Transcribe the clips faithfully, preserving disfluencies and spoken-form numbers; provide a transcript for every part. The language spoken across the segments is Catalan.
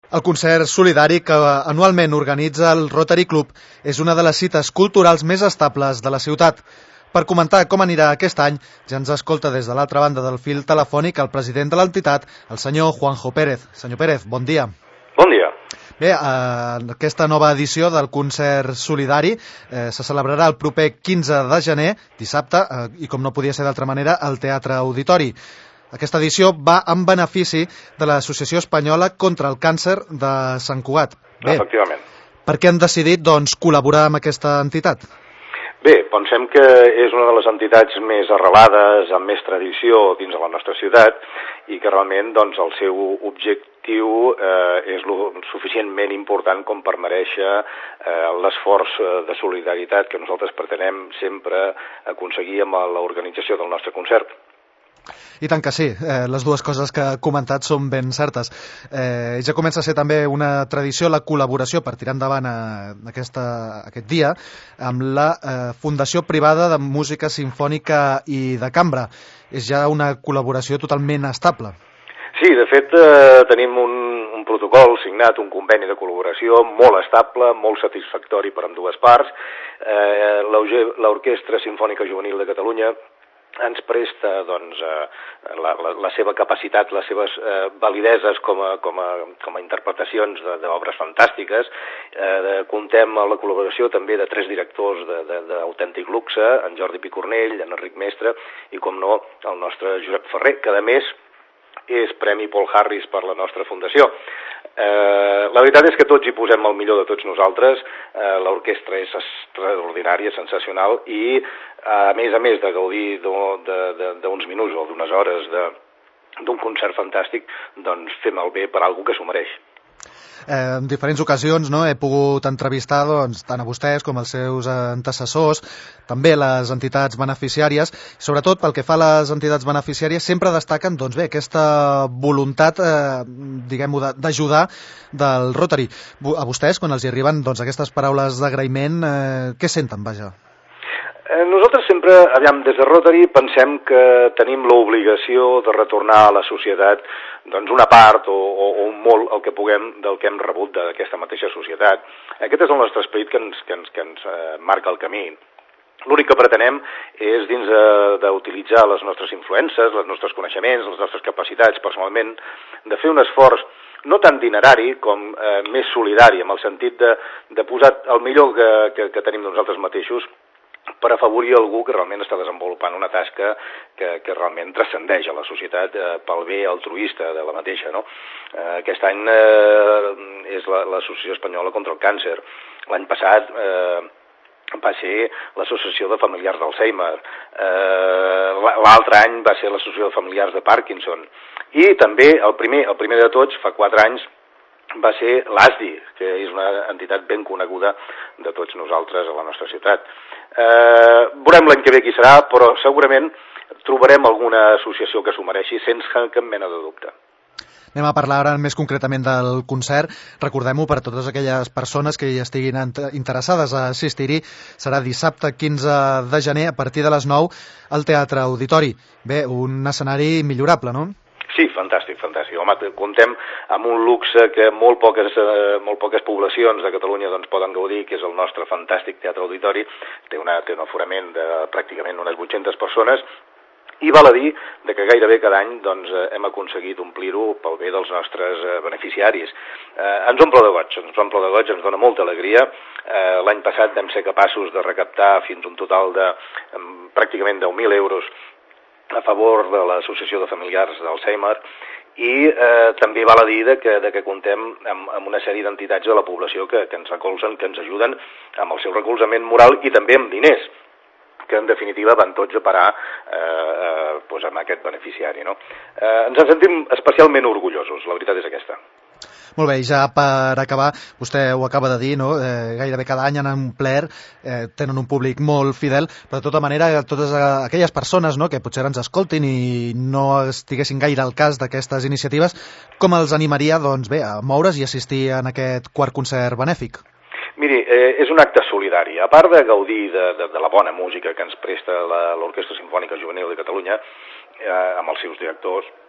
El concert solidari que anualment organitza el Rotary Club és una de les cites culturals més estables de la ciutat. Per comentar com anirà aquest any, ja ens escolta des de l'altra banda del fil telefònic el president de l'entitat, el senyor Juanjo Pérez. Senyor Pérez, bon dia. Bon dia. Bé, eh, aquesta nova edició del concert solidari eh, se celebrarà el proper quinze de gener, dissabte, eh, i com no podia ser d'altra manera, al Teatre Auditori. Aquesta edició va en benefici de l'Associació Espanyola contra el Càncer de Sant Cugat. Bé, efectivament. Per què han decidit, doncs, col·laborar amb aquesta entitat? Bé, pensem que és una de les entitats més arrelades, amb més tradició dins de la nostra ciutat i que realment doncs, el seu objectiu eh, és lo suficientment important com per mereixer eh, l'esforç de solidaritat que nosaltres pretenem sempre aconseguir amb l'organització del nostre concert. I tant que sí, eh, les dues coses que ha comentat són ben certes. Eh, ja comença a ser també una tradició la col·laboració per tirar endavant a, aquesta, aquest dia amb la eh, Fundació Privada de Música Simfònica i de Cambra. És ja una col·laboració totalment estable. Sí, de fet eh, tenim un, un protocol signat, un conveni de col·laboració molt estable, molt satisfactori per ambdues parts. Eh, L'Orquestra Simfònica Juvenil de Catalunya ens presta doncs, eh, la, la, la seva capacitat, les seves eh, valideses com a, com a, com a interpretacions d'obres fantàstiques. Eh, contem amb la col·laboració també de tres directors d'autèntic luxe, en Jordi Picornell, en Enric Mestre i, com no, el nostre Josep Ferrer, que a més és Premi Paul Harris per la nostra fundació. Eh, la veritat és que tots hi posem el millor de tots nosaltres. Eh, l'orquestra és extraordinària, sensacional i a més a més de gaudir d'uns minuts o d'unes hores d'un concert fantàstic, doncs fem el bé per algú que s'ho mereix. Eh, en diferents ocasions no, he pogut entrevistar doncs, tant a vostès com als seus antecessors, també les entitats beneficiàries. Sobretot pel que fa a les entitats beneficiàries sempre destaquen doncs, bé, aquesta voluntat eh, diguem-ho d'ajudar del Rotary. A vostès, quan els hi arriben doncs, aquestes paraules d'agraïment, eh, què senten, vaja? Eh, nosaltres sempre, aviam, des de Rotary pensem que tenim l'obligació de retornar a la societat doncs una part o, o, o molt el que puguem del que hem rebut d'aquesta mateixa societat. Aquest és el nostre esperit que ens, que ens, que ens eh, marca el camí. L'únic que pretenem és, dins d'utilitzar les nostres influències, els nostres coneixements, les nostres capacitats personalment, de fer un esforç no tant dinerari com eh, més solidari, en el sentit de, de posar el millor que, que, que tenim nosaltres mateixos per afavorir algú que realment està desenvolupant una tasca que, que realment transcendeix a la societat eh, pel bé altruista de la mateixa. No? Eh, aquest any eh, és l'Associació Espanyola contra el Càncer. L'any passat eh, va ser l'Associació de Familiars d'Alzheimer. Eh, L'altre any va ser l'Associació de Familiars de Parkinson. I també el primer, el primer de tots, fa quatre anys, va ser l'A S D I, que és una entitat ben coneguda de tots nosaltres a la nostra ciutat. Eh, veurem l'any que ve qui serà, però segurament trobarem alguna associació que s'ho mereixi sense cap mena de dubte. Anem a parlar ara més concretament del concert. Recordem-ho per a totes aquelles persones que hi estiguin interessades a assistir-hi. Serà dissabte quinze de gener a partir de les nou al Teatre Auditori. Bé, un escenari millorable, no? Sí, fantàstic, fantàstic. Home, contem amb un luxe que molt poques, eh, molt poques poblacions de Catalunya doncs, poden gaudir, que és el nostre fantàstic Teatre Auditori. Té, una, té un aforament de pràcticament unes vuit-centes persones i val a dir que gairebé cada any doncs, hem aconseguit omplir-ho pel bé dels nostres eh, beneficiaris. Eh, ens omple de goig, ens omple de goig, ens dona molta alegria. Eh, L'any passat vam ser capaços de recaptar fins un total de eh, pràcticament deu mil euros a favor de l'Associació de Familiars d'Alzheimer i eh, també val a dir de que, de que contem amb, amb una sèrie d'entitats de la població que, que ens recolzen, que ens ajuden amb el seu recolzament moral i també amb diners, que en definitiva van tots a parar eh, eh, doncs amb aquest beneficiari. No? Eh, ens en sentim especialment orgullosos, la veritat és aquesta. Molt bé, i ja per acabar, vostè ho acaba de dir, no? eh, gairebé cada any han omplert, eh, tenen un públic molt fidel, però de tota manera totes aquelles persones no, que potser ens escoltin i no estiguessin gaire al cas d'aquestes iniciatives, com els animaria doncs, bé, a moure's i assistir en aquest quart concert benèfic? Miri, eh, és un acte solidari. A part de gaudir de, de, de la bona música que ens presta l'Orquestra Simfònica Juvenil de Catalunya, eh, amb els seus directors,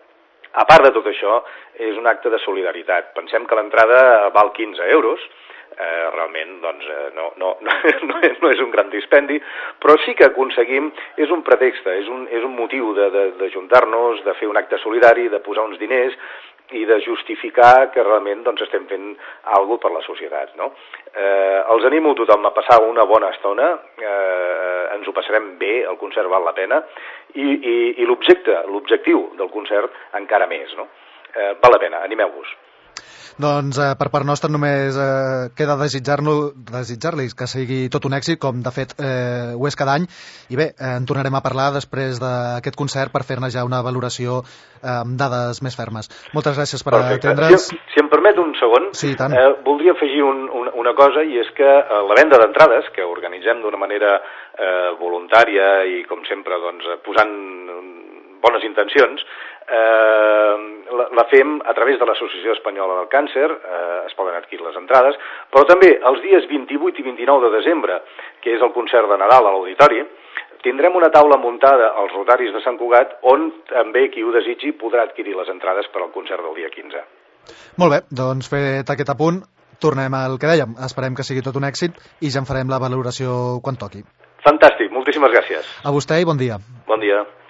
A part de tot això, és un acte de solidaritat. Pensem que l'entrada val quinze euros, eh, realment doncs, eh, no, no, no, no és un gran dispendi, però sí que aconseguim, és un pretext, és un, és un motiu de, de, de juntar-nos, de fer un acte solidari, de posar uns diners i de justificar que realment doncs, estem fent alguna cosa per la societat. No? Eh, els animo a tothom a passar una bona estona, eh, ens ho passarem bé, el concert val la pena, i, i, i l'objecte, l'objectiu del concert encara més. No? Eh, val la pena, animeu-vos. Doncs eh, per part nostra només eh, queda desitjar-li desitjar que sigui tot un èxit, com de fet eh, ho és cada any, i bé, eh, en tornarem a parlar després d'aquest concert per fer-ne ja una valoració eh, amb dades més fermes. Moltes gràcies per atendre'ns. Si, si em permet un segon, sí, tant. eh, voldria afegir un, un, una cosa, i és que eh, la venda d'entrades, que organitzem d'una manera eh, voluntària i com sempre doncs, posant bones intencions, eh, la, la fem a través de l'Associació Espanyola del Càncer, eh, es poden adquirir les entrades, però també els dies vint-i-vuit i vint-i-nou de desembre, que és el concert de Nadal a l'Auditori, tindrem una taula muntada als Rotaris de Sant Cugat on també qui ho desitgi podrà adquirir les entrades per al concert del dia quinze. Molt bé, doncs fet aquest apunt, tornem al que dèiem. Esperem que sigui tot un èxit i ja en farem la valoració quan toqui. Fantàstic, moltíssimes gràcies. A vostè i bon dia. Bon dia.